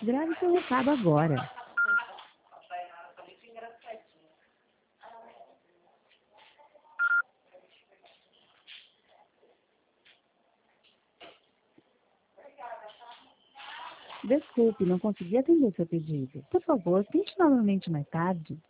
Grave seu recado agora. Desculpe, não consegui atender seu pedido. Por favor, tente novamente mais tarde.